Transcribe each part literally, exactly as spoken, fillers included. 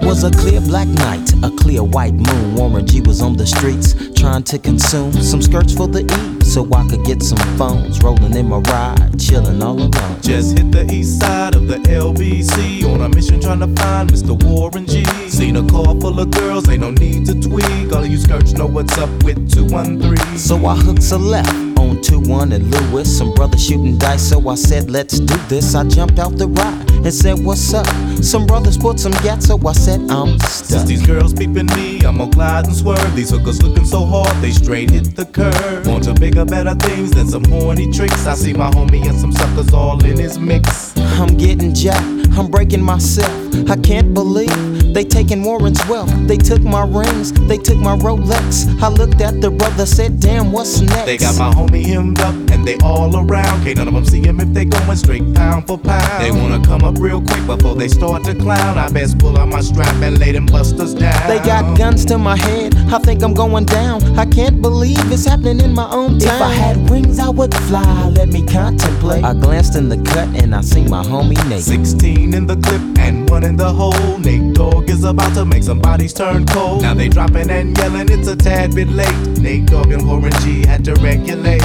was a clear black night, a clear white moon. Warren G was on the streets trying to consume some skirts for the E, so I could get some phones. Rolling in my ride, chilling all alone. Just hit the east side of the L B C on a mission trying to find Mister Warren G. Seen a car full of girls, ain't no need to tweak. All of you skirts know what's up with two one three. So I hooks a left on two one and Lewis. Some brothers shooting dice, so I said let's do this. I jumped out the ride and said what's up. Some brothers put some gas, so I said I'm stuck. Since these girls peeping me, I'm gonna glide and swerve. These hookers looking so hard, they straight hit the curve. Want to bigger, better things than some horny tricks. I see my homie and some suckers all in his mix. I'm getting jacked, I'm breaking myself. I can't believe they taking Warren's wealth. They took my rings, they took my Rolex. I looked at the brother, said damn, what's next? They got my homie hemmed up and they all around. Can't none of them see him if they going straight pound for pound. They wanna come up real quick before they start to clown. I best pull out my strap and lay them busters down. They got guns to my head, I think I'm going down. I can't believe it's happening in my own town. If I had wings I would fly, let me contemplate. I glanced in the cut and I seen my homie Nate. Sixteen in the clip and one in the hole. Nate Dogg is about to make some bodies turn cold. Now they dropping and yelling, it's a tad bit late. Nate Dogg and Warren G had to regulate.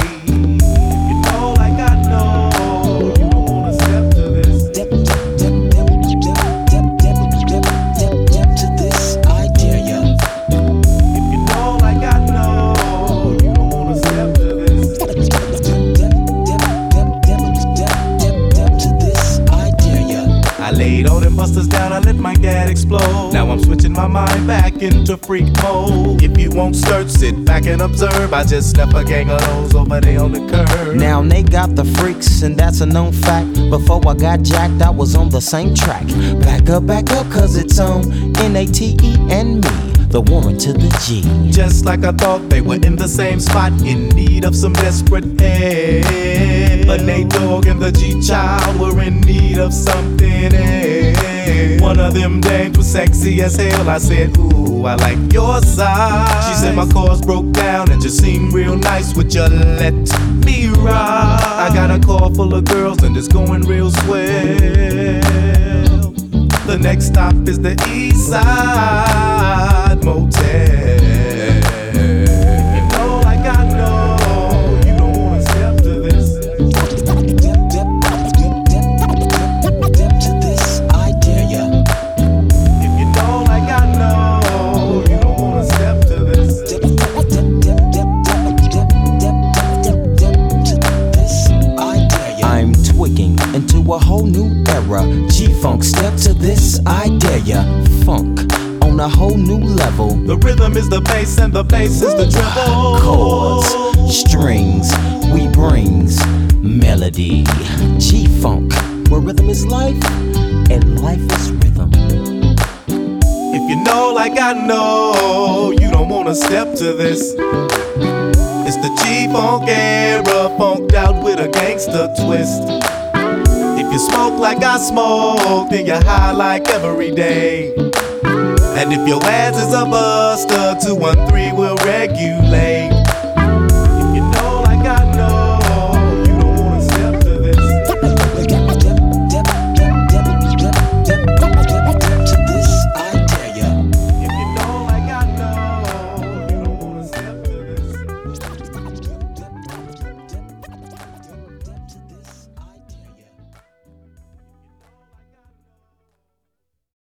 You know like I know, you don't wanna step to this. Step, step, step, step, step, step, step, step to this, I dare ya. If you know like I know, you don't wanna step to this. Step, step, step, step, step, step, step, step to this, I dare ya. I laid all them busters down, I let my gat explode. Now I'm switching my mind back into freak mode. If you won't search, sit back and observe. I just left a gang of those over there on the curb. Now they got the freaks, and that's a known fact. Before I got jacked, I was on the same track. Back up, back up, cause it's on N A T E and me, the Warren to the G. Just like I thought, they were in the same spot, in need of some desperate help. But Nate Dogg and the G-Child were in need of something else. One of them dames was sexy as hell. I said, ooh, I like your size. She said my car's broke down and just seemed real nice. Would you let me ride? I got a car full of girls and it's going real swell. The next stop is the East Side Motel. You know like I know, you don't wanna step to this. Step, step, step, step, step to this, I dare ya. If you know like I know, you don't wanna step to this. Step, step, step, step, step, step, step, step, step to this, I dare ya. I'm tweaking into a whole new era. G-Funk, step to this, I dare ya. Funk on a whole new level. The rhythm is the bass and the bass is the treble. Chords, strings, we brings melody. G-Funk, where rhythm is life and life is rhythm. If you know like I know, you don't wanna step to this. It's the G-Funk era, funked out with a gangster twist. If you smoke like I smoke, then you're high like every day. And if your ass is a buster, two one three will regulate.